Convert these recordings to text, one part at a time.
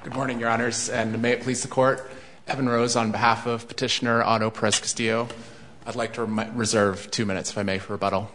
Good morning, Your Honors, and may it please the Court. Evan Rose on behalf of Petitioner Otto Perez-Castillo. I'd like to reserve 2 minutes, if I may, for rebuttal.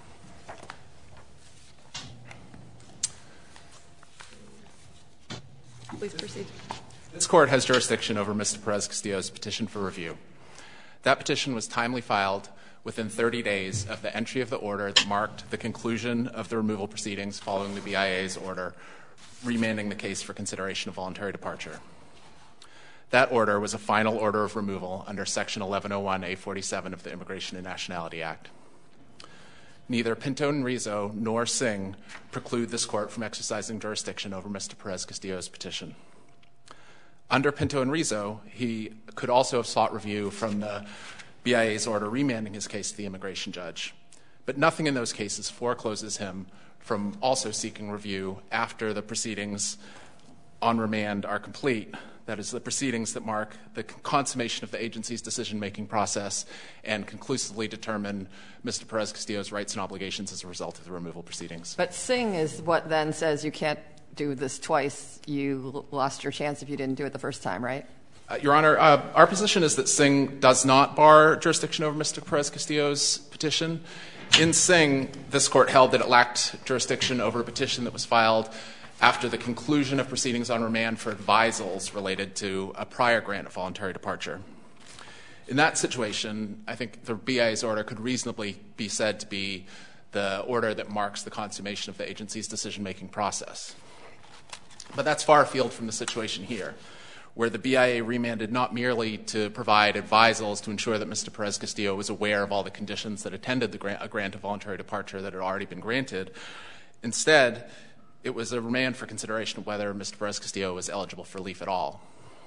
Please proceed. This Court has jurisdiction over Mr. Perez-Castillo's petition for review. That petition was timely filed within 30 days of the entry of the order that marked the conclusion of the removal proceedings following the BIA's order remanding the case for consideration of voluntary departure. That order was a final order of removal under Section 1101A47 of the Immigration and Nationality Act. Neither Pinto and Rizzo nor Singh preclude this Court from exercising jurisdiction over Mr. Perez-Castillo's petition. Under Pinto and Rizzo, he could also have sought review from the BIA's order remanding his case to the immigration judge. But nothing in those cases forecloses him from also seeking review after the proceedings on remand are complete. That is, the proceedings that mark the consummation of the agency's decision-making process and conclusively determine Mr. Perez-Castillo's rights and obligations as a result of the removal proceedings. But Singh is what then says you can't do this twice. You lost your chance if you didn't do it the first time, right? Your Honor, our position is that Singh does not bar jurisdiction over Mr. Perez-Castillo's petition. In Singh, this Court held that it lacked jurisdiction over a petition that was filed after the conclusion of proceedings on remand for advisals related to a prior grant of voluntary departure. In that situation, I think the BIA's order could reasonably be said to be the order that marks the consummation of the agency's decision-making process. But that's far afield from the situation here, where the BIA remanded not merely to provide advisals to ensure that Mr. Perez-Castillo was aware of all the conditions that attended a grant of voluntary departure that had already been granted. Instead, it was a remand for consideration of whether Mr. Perez-Castillo was eligible for relief at all.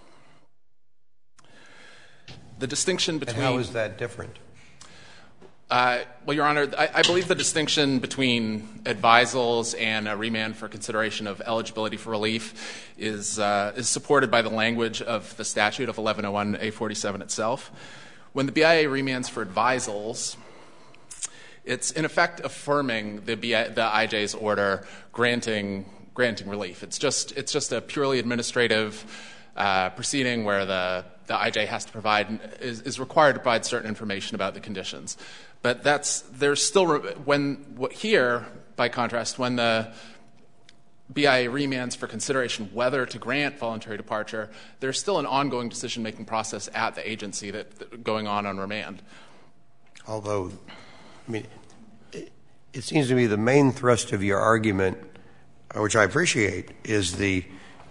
The distinction between— And how is that different? Well, Your Honor, I believe the distinction between advisals and a remand for consideration of eligibility for relief is supported by the language of the statute of 1101A47 itself. When the BIA remands for advisals, it's in effect affirming the IJ's order granting relief. It's just a purely administrative proceeding where the IJ has to provide is required to provide certain information about the conditions. But there's still here, by contrast, when the BIA remands for consideration whether to grant voluntary departure, there's still an ongoing decision-making process at the agency that going on remand. Although, I mean, it seems to me the main thrust of your argument, which I appreciate, is the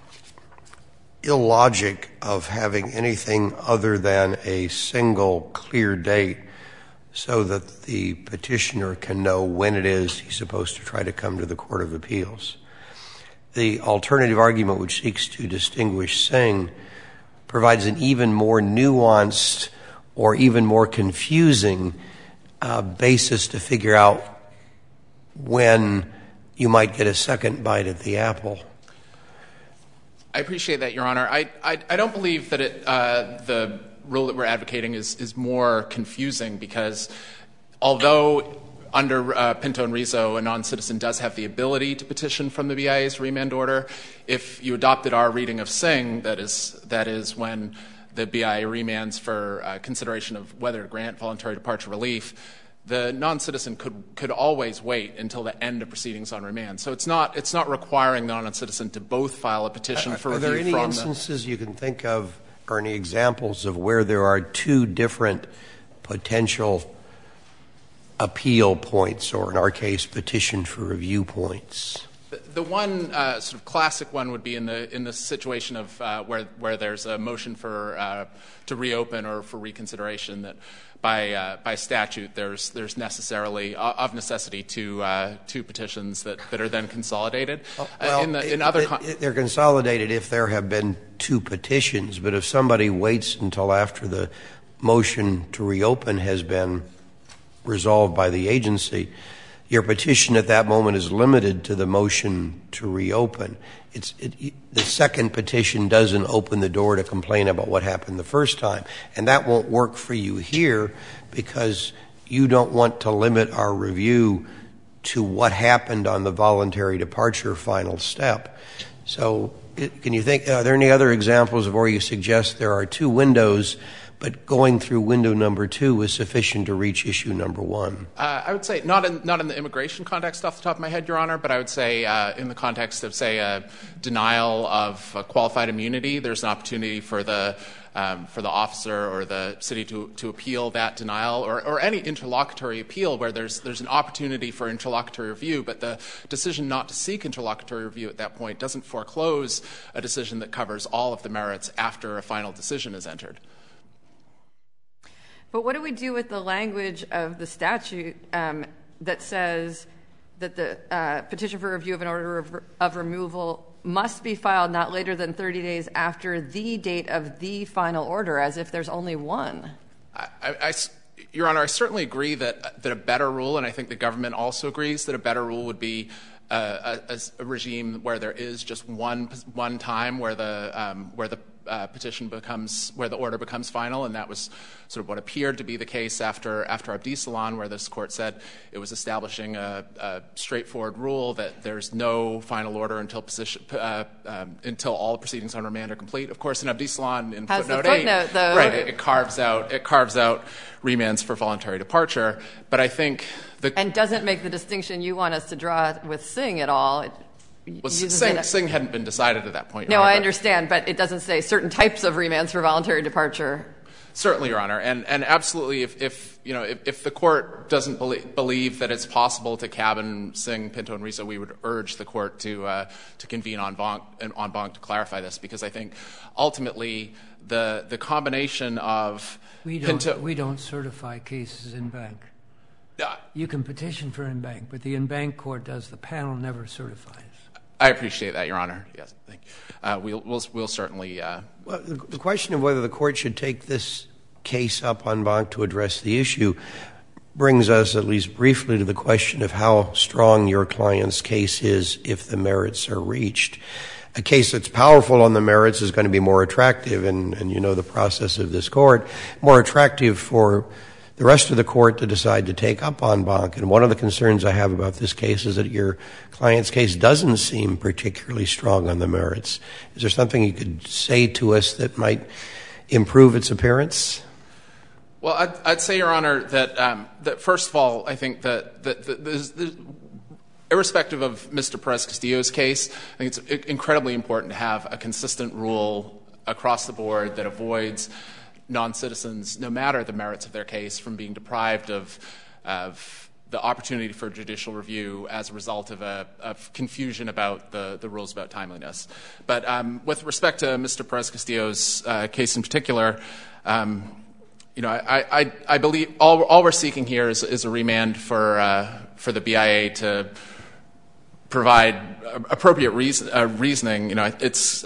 illogic of having anything other than a single clear date so that the petitioner can know when it is he's supposed to try to come to the Court of Appeals. The alternative argument, which seeks to distinguish Singh, provides an even more nuanced or even more confusing basis to figure out when you might get a second bite at the apple. I appreciate that, Your Honor. I don't believe that the rule that we're advocating is more confusing because although under Pinto and Rizzo, a non-citizen does have the ability to petition from the BIA's remand order, if you adopted our reading of Singh, that is when the BIA remands for consideration of whether to grant voluntary departure relief, the non-citizen could always wait until the end of proceedings on remand. So it's not requiring the non-citizen to both file a petition for review from the— Are there any instances you can think of or any examples of where there are two different potential appeal points, or in our case, petition for review points? The one sort of classic one would be in the situation of where there's a motion for to reopen or for reconsideration that by statute there's necessarily of necessity two petitions that are then consolidated. They're consolidated if there have been two petitions, but if somebody waits until after the motion to reopen has been resolved by the agency, your petition at that moment is limited to the motion to reopen. The second petition doesn't open the door to complain about what happened the first time. And that won't work for you here because you don't want to limit our review to what happened on the voluntary departure final step. So can you think, are there any other examples of where you suggest there are two windows, but going through window number 2 is sufficient to reach issue number 1? I would say not in the immigration context off the top of my head, Your Honor, but I would say in the context of, say, a denial of qualified immunity, there's an opportunity for the officer or the city to appeal that denial, or any interlocutory appeal where there's an opportunity for interlocutory review, but the decision not to seek interlocutory review at that point doesn't foreclose a decision that covers all of the merits after a final decision is entered. But what do we do with the language of the statute that says that the petition for review of an order of removal must be filed not later than 30 days after the date of the final order, as if there's only one? Your Honor, I certainly agree that a better rule, and I think the government also agrees that a better rule would be a regime where there is just one time where the petition becomes, where the order becomes final, and that was sort of what appeared to be the case after Abdisalan, where this court said it was establishing a straightforward rule that there's no final order until all proceedings on remand are complete. Of course, in Abdisalan, in footnote 8, though, right, it carves out remands for voluntary departure. But I think and doesn't make the distinction you want us to draw with Singh at all. Well, Singh hadn't been decided at that point. No, I understand, but it doesn't say certain types of remands for voluntary departure. Certainly, Your Honor, and absolutely, if the court doesn't believe that it's possible to cabin Singh, Pinto, and Rizzo, we would urge the court to convene en banc to clarify this, because I think ultimately the combination of Pinto. We don't certify cases en banc. You can petition for en banc, but the en banc court does. The panel never certifies. I appreciate that, Your Honor. Yes, thank you. We'll certainly. Well, the question of whether the court should take this case up en banc to address the issue brings us, at least briefly, to the question of how strong your client's case is if the merits are reached. A case that's powerful on the merits is going to be more attractive, and you know the process of this court, more attractive for the rest of the court to decide to take up en banc. And one of the concerns I have about this case is that your client's case doesn't seem particularly strong on the merits. Is there something you could say to us that might improve its appearance? Well, I'd say, Your Honor, that first of all, I think that irrespective of Mr. Perez-Castillo's case, I think it's incredibly important to have a consistent rule across the board that avoids non-citizens, no matter the merits of their case, from being deprived of the opportunity for judicial review as a result of confusion about the rules about timeliness. But with respect to Mr. Perez-Castillo's case in particular, I believe all we're seeking here is a remand for the BIA to provide appropriate reasoning. It's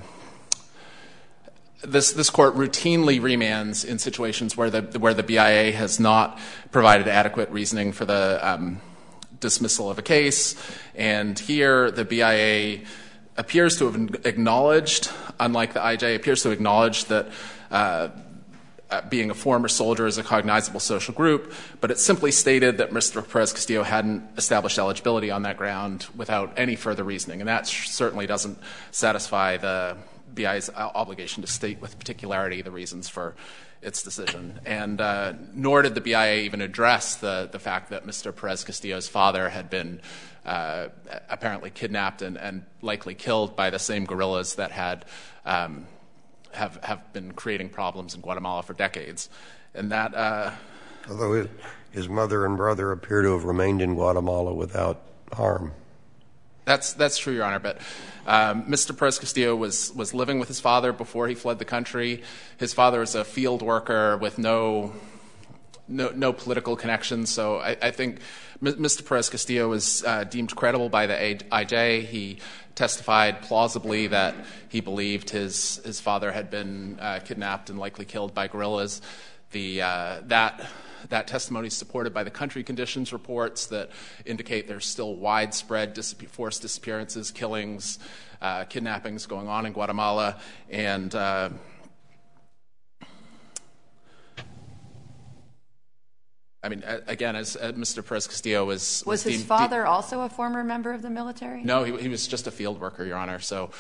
This court routinely remands in situations where the BIA has not provided adequate reasoning for the dismissal of a case, and here the BIA appears to have acknowledged, unlike the IJ, appears to acknowledge that being a former soldier is a cognizable social group, but it simply stated that Mr. Perez-Castillo hadn't established eligibility on that ground without any further reasoning, and that certainly doesn't satisfy the BIA's obligation to state with particularity the reasons for its decision. And nor did the BIA even address the fact that Mr. Perez-Castillo's father had been apparently kidnapped and likely killed by the same guerrillas that have been creating problems in Guatemala for decades. And that although his mother and brother appear to have remained in Guatemala without harm. That's true, Your Honor, but Mr. Perez-Castillo was living with his father before he fled the country. His father is a field worker with no political connections, so I think Mr. Perez-Castillo was deemed credible by the IJ. He testified plausibly that he believed his father had been kidnapped and likely killed by guerrillas. That testimony is supported by the country conditions reports that indicate there's still widespread forced disappearances, killings, kidnappings going on in Guatemala. And I mean, again, as Mr. Perez-Castillo was his father also a former member of the military? No, he was just a field worker, Your Honor. So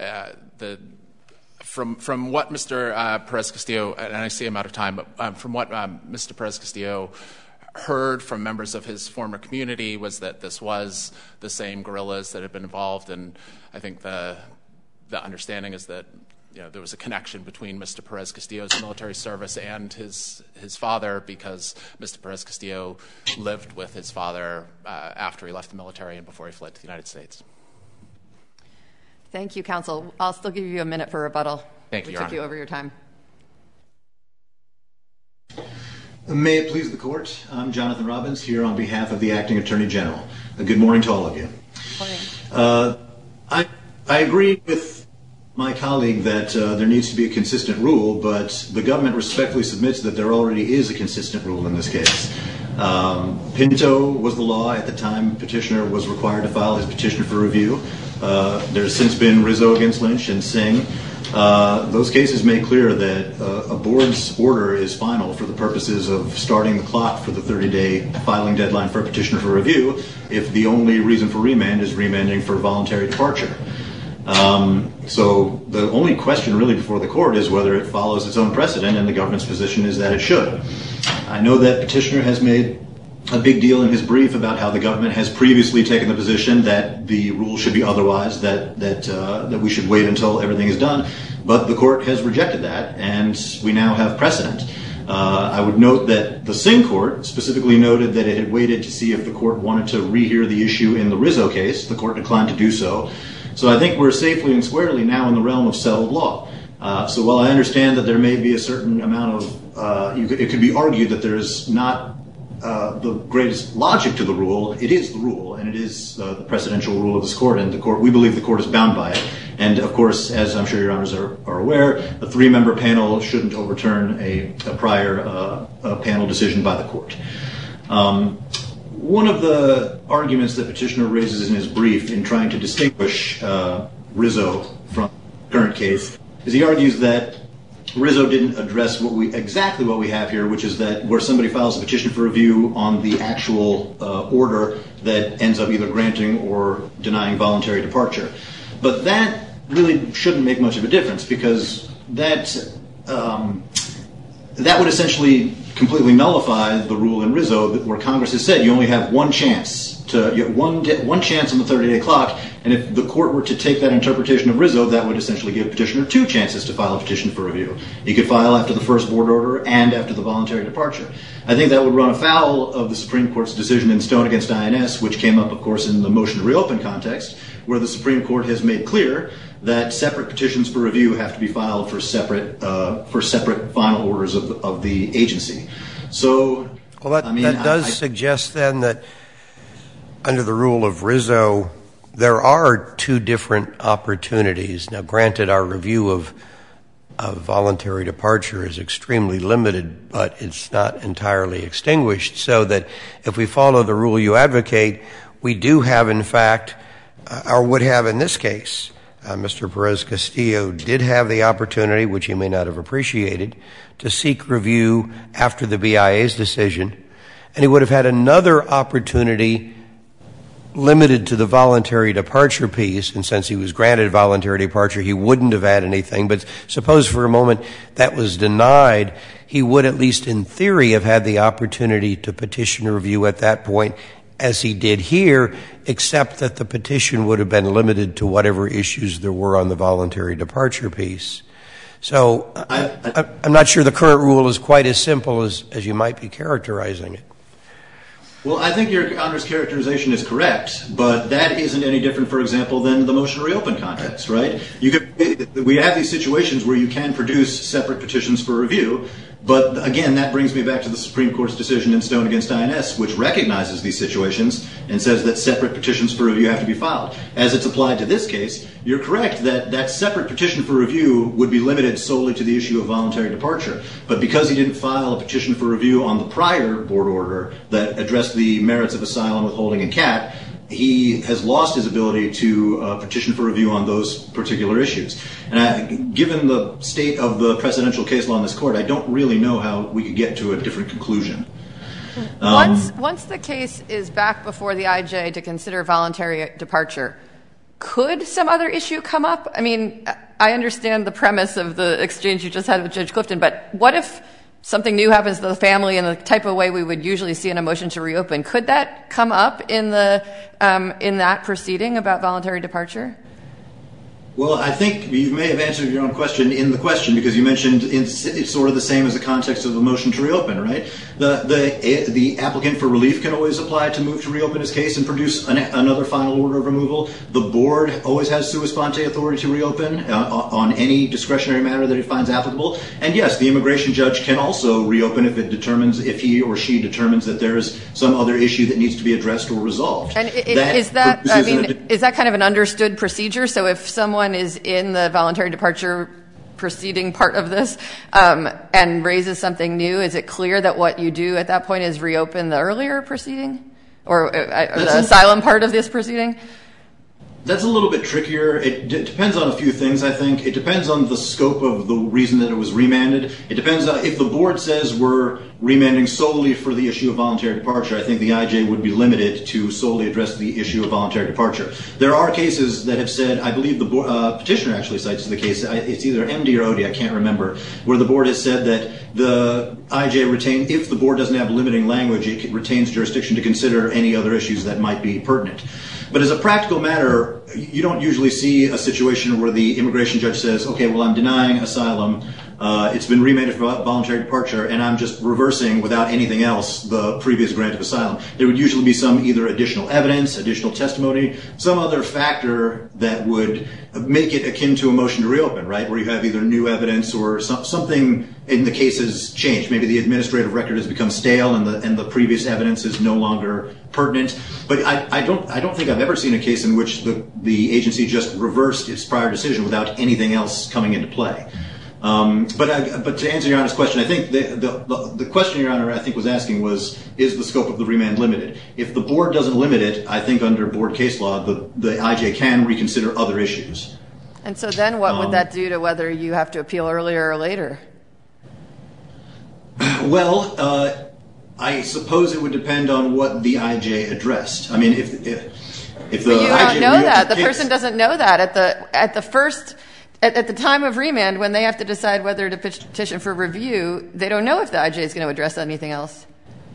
from what Mr. Perez-Castillo, and I see I'm out of time, but from what Mr. Perez-Castillo heard from members of his former community was that this was the same guerrillas that had been involved, and I think the understanding is that there was a connection between Mr. Perez-Castillo's military service and his father, because Mr. Perez-Castillo lived with his father after he left the military and before he fled to the United States. Thank you, counsel. I'll still give you a minute for rebuttal. Thank you, Your Honor. We took you over your time. May it please the Court, I'm Jonathan Robbins here on behalf of the Acting Attorney General. Good morning to all of you. Good morning. I agree with my colleague that there needs to be a consistent rule, but the government respectfully submits that there already is a consistent rule in this case. Pinto was the law at the time petitioner was required to file his petition for review. There's since been Rizzo against Lynch and Singh. Those cases make clear that a board's order is final for the purposes of starting the clock for the 30-day filing deadline for a petitioner for review if the only reason for remand is remanding for voluntary departure. So the only question really before the court is whether it follows its own precedent, and the government's position is that it should. I know that petitioner has made a big deal in his brief about how the government has previously taken the position that the rule should be otherwise, that we should wait until everything is done, but the court has rejected that, and we now have precedent. I would note that the Singh court specifically noted that it had waited to see if the court wanted to rehear the issue in the Rizzo case. The court declined to do so. So I think we're safely and squarely now in the realm of settled law. So while I understand that there may be a certain amount of, it could be argued that there is not the greatest logic to the rule, it is the rule, and it is the precedential rule of this court, and we believe the court is bound by it. And of course, as I'm sure your honors are aware, a 3-member panel shouldn't overturn a prior panel decision by the court. One of the arguments that petitioner raises in his brief in trying to distinguish Rizzo from the current case is he argues that Rizzo didn't address exactly what we have here, which is that where somebody files a petition for review on the actual order that ends up either granting or denying voluntary departure. But that really shouldn't make much of a difference, because that would essentially completely nullify the rule in Rizzo where Congress has said you only have one chance one chance on the 30-day clock, and if the court were to take that interpretation of Rizzo, that would essentially give petitioner 2 chances to file a petition for review. He could file after the first board order and after the voluntary departure. I think that would run afoul of the Supreme Court's decision in Stone against INS, which came up, of course, in the motion to reopen context, where the Supreme Court has made clear that separate petitions for review have to be filed for separate final orders of the agency. So, well, that does suggest then that under the rule of Rizzo, there are 2 different opportunities. Now, granted, our review of voluntary departure is extremely limited, but it's not entirely extinguished, so that if we follow the rule you advocate, we do have, in fact, or would have in this case, Mr. Perez-Castillo did have the opportunity, which he may not have appreciated, to seek review after the BIA's decision, and he would have had another opportunity limited to the voluntary departure piece, and since he was granted voluntary departure, he wouldn't have had anything. But suppose for a moment that was denied, he would, at least in theory, have had the opportunity to petition review at that point, as he did here, except that the petition would have been limited to whatever issues there were on the voluntary departure piece. So I'm not sure the current rule is quite as simple as you might be characterizing it. Well, I think your Honor's characterization is correct, but that isn't any different, for example, than the motion to reopen context, right? We have these situations where you can produce separate petitions for review, but again, that brings me back to the Supreme Court's decision in Stone against INS, which recognizes these situations and says that separate petitions for review have to be filed. As it's applied to this case, you're correct that that separate petition for review would be limited solely to the issue of voluntary departure. But because he didn't file a petition for review on the prior board order that addressed the merits of asylum, withholding, and CAT, he has lost his ability to petition for review on those particular issues. And given the state of the presidential case law in this court, I don't really know how we could get to a different conclusion. Once the case is back before the IJ to consider voluntary departure, could some other issue come up? I mean, I understand the premise of the exchange you just had with Judge Clifton, but what if something new happens to the family in the type of way we would usually see in a motion to reopen? Could that come up in that proceeding about voluntary departure? Well, I think you may have answered your own question in the question, because you mentioned it's sort of the same as the context of a motion to reopen, right? The applicant for relief can always apply to move to reopen his case and produce another final order of removal. The board always has sua sponte authority to reopen on any discretionary matter that it finds applicable. And yes, the immigration judge can also reopen if he or she determines that there is some other issue that needs to be addressed or resolved. And is that kind of an understood procedure? So if someone is in the voluntary departure proceeding part of this and raises something new, is it clear that what you do at that point is reopen the earlier proceeding or the asylum part of this proceeding? That's a little bit trickier. It depends on a few things, I think. It depends on the scope of the reason that it was remanded. It depends on if the board says we're remanding solely for the issue of voluntary departure. I think the IJ would be limited to solely address the issue of voluntary departure. There are cases that have said, I believe the petitioner actually cites the case, it's either MD or OD, I can't remember, where the board has said that the IJ if the board doesn't have limiting language, it retains jurisdiction to consider any other issues that might be pertinent. But as a practical matter, you don't usually see a situation where the immigration judge says, okay, well, I'm denying asylum. It's been remanded for voluntary departure, and I'm just reversing without anything else the previous grant of asylum. There would usually be some either additional evidence, additional testimony, some other factor that would make it akin to a motion to reopen, right, where you have either new evidence or something in the case has changed. Maybe the administrative record has become stale and the previous evidence is no longer pertinent. But I don't think I've ever seen a case in which the agency just reversed its prior decision without anything else coming into play. But to answer Your Honor's question, I think the question Your Honor I think was asking was, is the scope of the remand limited? If the board doesn't limit it, I think under board case law, the IJ can reconsider other issues. And so then what would that do to whether you have to appeal earlier or later? Well, I suppose it would depend on what the IJ addressed. I mean, if the but you don't know that. The person doesn't know that at the time of remand, when they have to decide whether to petition for review, they don't know if the IJ is going to address anything else.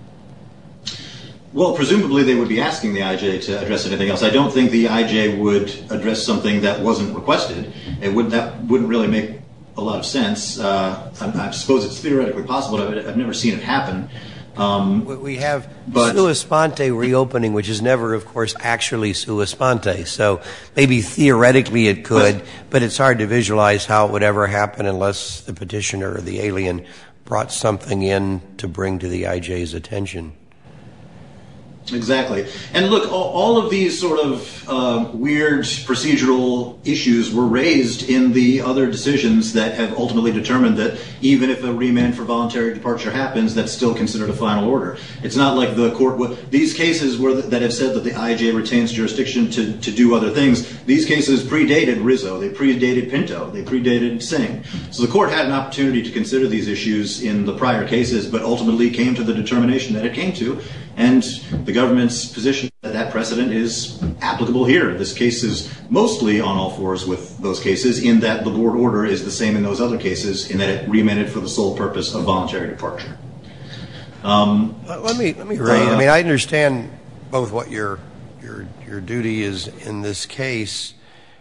Well, presumably they would be asking the IJ to address anything else. I don't think the IJ would address something that wasn't requested. That wouldn't really make a lot of sense. I suppose it's theoretically possible, but I've never seen it happen. We have sua sponte reopening, which is never, of course, actually sua sponte. So maybe theoretically it could, but it's hard to visualize how it would ever happen unless the petitioner or the alien brought something in to bring to the IJ's attention. Exactly. And look, all of these sort of weird procedural issues were raised in the other decisions that have ultimately determined that even if a remand for voluntary departure happens, that's still considered a final order. It's not like the court these cases that have said that the IJ retains jurisdiction to do other things. These cases predated Rizzo. They predated Pinto. They predated Singh. So the court had an opportunity to consider these issues in the prior cases, but ultimately came to the determination that it came to. And the government's position that precedent is applicable here. This case is mostly on all fours with those cases in that the board order is the same in those other cases in that it remanded for the sole purpose of voluntary departure. Let me raise. I mean, I understand both what your duty is in this case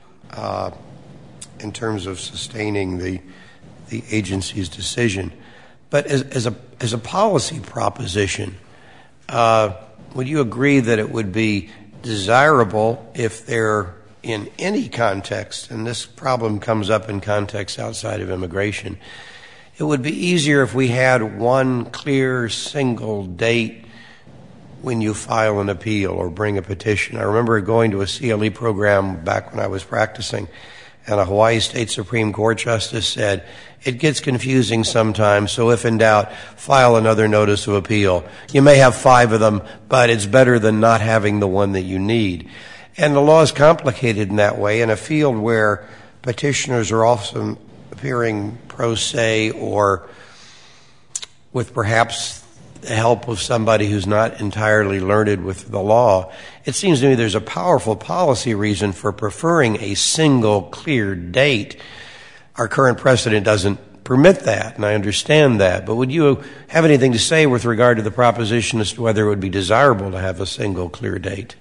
in terms of sustaining the agency's decision, but as a policy proposition. Would you agree that it would be desirable if there, in any context, and this problem comes up in contexts outside of immigration, it would be easier if we had one clear single date when you file an appeal or bring a petition? I remember going to a CLE program back when I was practicing, and a Hawaii State Supreme Court justice said, it gets confusing sometimes, so if in doubt, file another notice of appeal. You may have 5 of them, but it's better than not having the one that you need. And the law is complicated in that way. In a field where petitioners are often appearing pro se or with perhaps the help of somebody who's not entirely learned with the law, it seems to me there's a powerful policy reason for preferring a single clear date. Our current precedent doesn't permit that, and I understand that. But would you have anything to say with regard to the proposition as to whether it would be desirable to have a single clear date?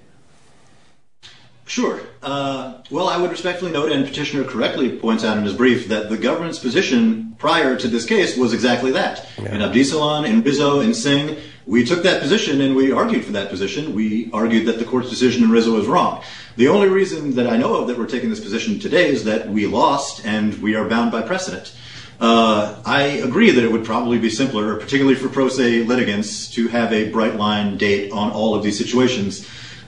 Sure. Well, I would respectfully note, and Petitioner correctly points out in his brief, that the government's position prior to this case was exactly that. Yeah. In Abdisalan, in Rizzo, in Singh, we took that position and we argued for that position. We argued that the court's decision in Rizzo was wrong. The only reason that I know of that we're taking this position today is that we lost and we are bound by precedent. I agree that it would probably be simpler, particularly for pro se litigants, to have a bright line date on all of these situations.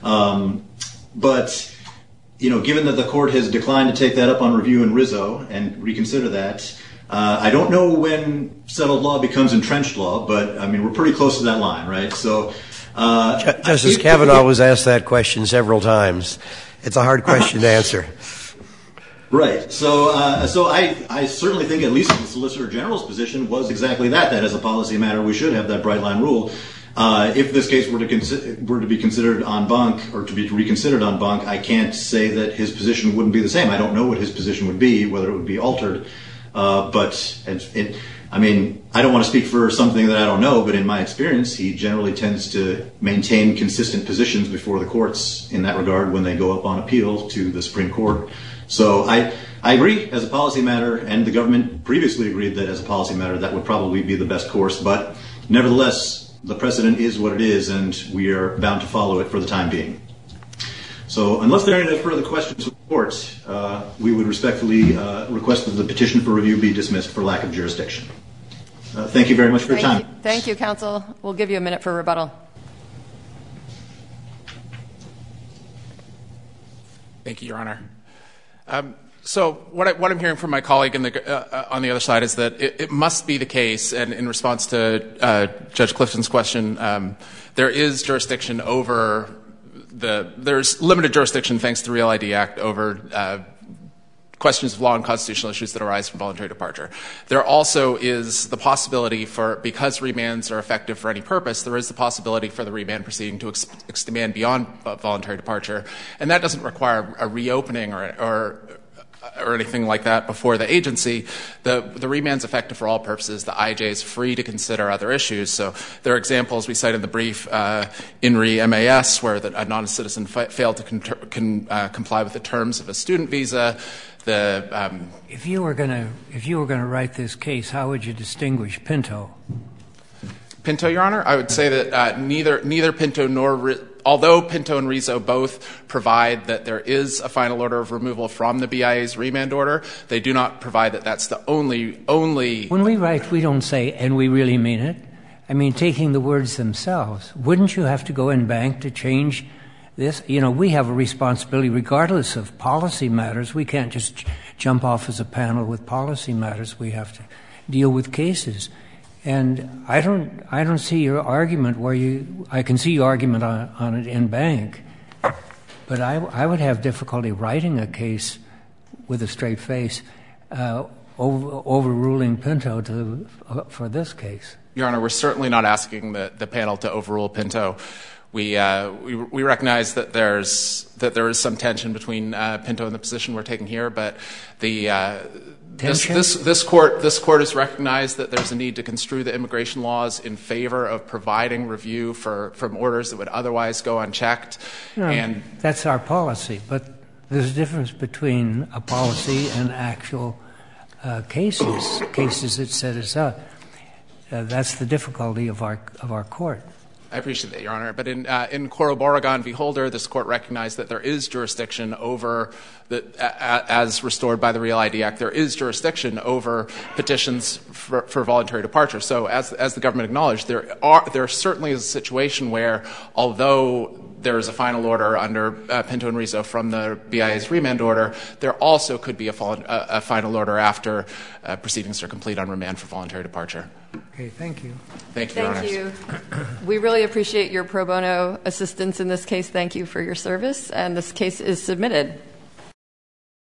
But, given that the court has declined to take that up on review in Rizzo and reconsider that, I don't know when settled law becomes entrenched law, but, we're pretty close to that line, right? So, Justice Kavanaugh was asked that question several times. It's a hard question to answer. Right. So I certainly think at least the Solicitor General's position was exactly that as a policy matter we should have that bright line rule. If this case were to be considered en banc or to be reconsidered en banc, I can't say that his position wouldn't be the same. I don't know what his position would be, whether it would be altered. But I don't want to speak for something that I don't know, but in my experience, he generally tends to maintain consistent positions before the courts in that regard when they go up on appeal to the Supreme Court. So I agree as a policy matter, and the government previously agreed that as a policy matter that would probably be the best course. But nevertheless, the precedent is what it is, and we are bound to follow it for the time being. So unless there are any further questions from the court, we would respectfully request that the petition for review be dismissed for lack of jurisdiction. Thank you very much for your time. Thank you, counsel. We'll give you a minute for rebuttal. Thank you, Your Honor. So what I'm hearing from my colleague on the other side is that it must be the case, and in response to Judge Clifton's question, there is jurisdiction over there's limited jurisdiction thanks to the Real ID Act over questions of law and constitutional issues that arise from voluntary departure. There also is the possibility because remands are effective for any purpose, there is the possibility for the remand proceeding to expand beyond voluntary departure, and that doesn't require a reopening or anything like that before the agency. The remand's effective for all purposes. The IJ is free to consider other issues. So there are examples we cite in the brief, INRI MAS, where a non-citizen failed to comply with the terms of a student visa. If you were going to write this case, how would you distinguish Pinto? Pinto, Your Honor, I would say that neither Pinto nor although Pinto and Rizzo both provide that there is a final order of removal from the BIA's remand order, they do not provide that that's the only. When we write, we don't say, and we really mean it. I mean, taking the words themselves, wouldn't you have to go in bank to change this? We have a responsibility regardless of policy matters. We can't just jump off as a panel with policy matters. We have to deal with cases. And I don't see your argument I can see your argument on it in bank, but I would have difficulty writing a case with a straight face, overruling Pinto for this case. Your Honor, we're certainly not asking the panel to overrule Pinto. We recognize that there is some tension between Pinto and the position we're taking here, but this court has recognized that there's a need to construe the immigration laws in favor of providing review from orders that would otherwise go unchecked. And that's our policy, but there's a difference between a policy and actual cases that set us up. That's the difficulty of our court. I appreciate that, Your Honor. But in Coro Borogon v. Holder, this court recognized that there is jurisdiction over, as restored by the Real ID Act, there is jurisdiction over petitions for voluntary departure. So as the government acknowledged, there certainly is a situation where, although there is a final order under Pinto and Rizzo from the BIA's remand order, there also could be a final order after proceedings are complete on remand for voluntary departure. Okay, thank you. Thank you, Your Honor. Thank you. We really appreciate your pro bono assistance in this case. Thank you for your service, and this case is submitted.